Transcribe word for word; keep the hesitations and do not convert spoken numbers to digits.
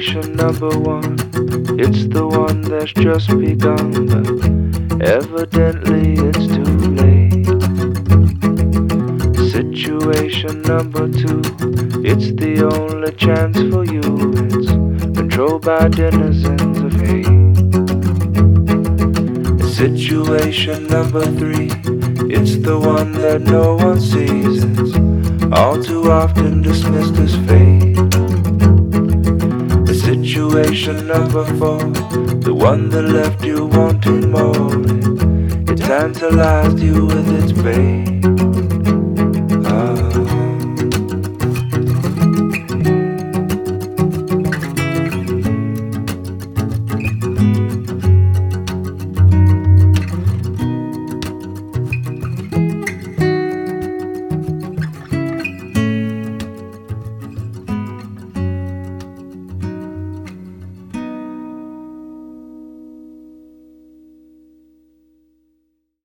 Situation number one, it's the one that's just begun, but evidently it's too late. Situation number two, it's the only chance for you. It's controlled by denizens of hate. Situation number three, it's the one that no one sees. It's all too often dismissed as fate. Situation number four, the one that left you wanting more. It, it tantalized you with its bait.